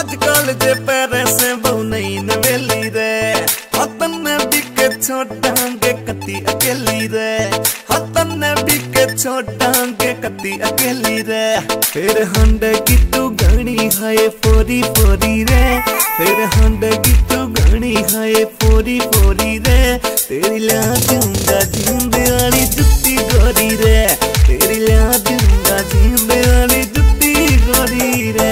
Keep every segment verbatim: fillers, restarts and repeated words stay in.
आजकल जे पैरे से बहु नहीं नवेली रे हतन भी के छोटांगे कति अकेली रे हतन भी के छोटांगे कति अकेली रे फिर हंड की तू गणी है फोरी फोरी रे फिर हंड की तू गणी है फोरी फोरी रे तेरी ला दूंगा जींदे वाली जुत्ती गोरी रे तेरी ला दूंगा जींदे वाली जुत्ती गोरी रे।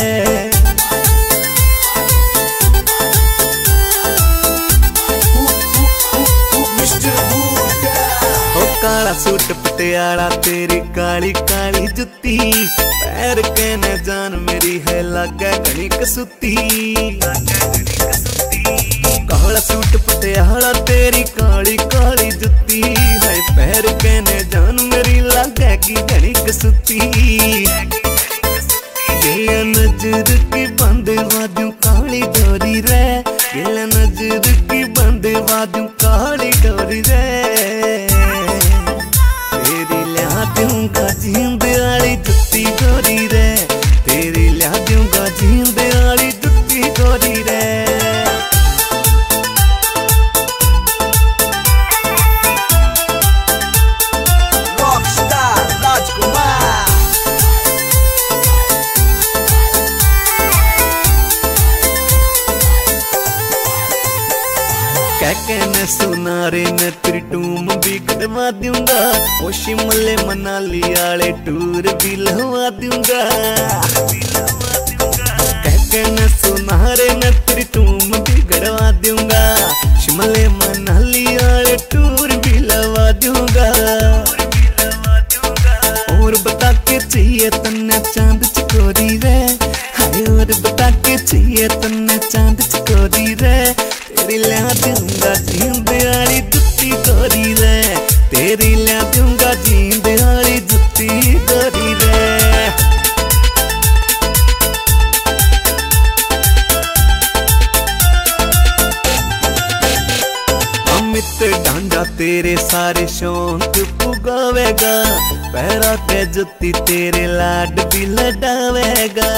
काला सूट पटियाला तेरी काली काली जुत्ती पैर कहने जान मेरी है लगे घनी कसुती काला सूट पटियाला तेरी काली काली जुत्ती है पैर कहने जान मेरी लगे की घनी कसुती गिला नजर की बंद वादू काली डोरी रे गिला नजर की बंद वादू काली डोरी रे दूंगा जींदे वाली जुत्ती गोरी रे तेरी ला दूंगा जींदे वाली जुत्ती गोरी रे। रॉकस्टार राजकुमार कहने सुना रे मैं तेरी टूम भी कटवा दूंगा वो शिमले मनाली आले टूर भी लहवा दूंगा कहने सुना रे मैं तेरी टूम भी कटवा दूंगा शिमले मनाली आले टूर भी लहवा दूंगा और बता के चाहिए तन्ने चांद चकोरी रे हाय और बता के चाहिए तन्ने चांद चकोरी रे तेरी ला दूंगा जींदे वाली जुत्ती गोरी रे तेरी ला दूंगा जींदे वाली जुत्ती गोरी रे। अमित डांडा तेरे सारे शौक पुगावेगा पैरा पे जुत्ती तेरे लाड भी लडावेगा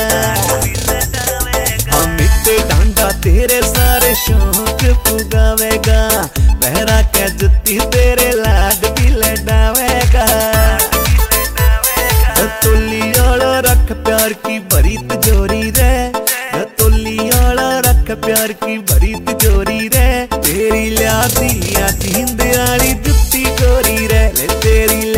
अमित डांडा तेरे सारे शौक पुगावेगा पहरा के जुत्ती तेरे लाड भी लडावेगा तोली वाला रख प्यार की भरी तिजोरी रे तोली वाला रख प्यार की भरी तिजोरी रे तेरी ला दिया जींदे वाली जुत्ती गोरी रे तेरी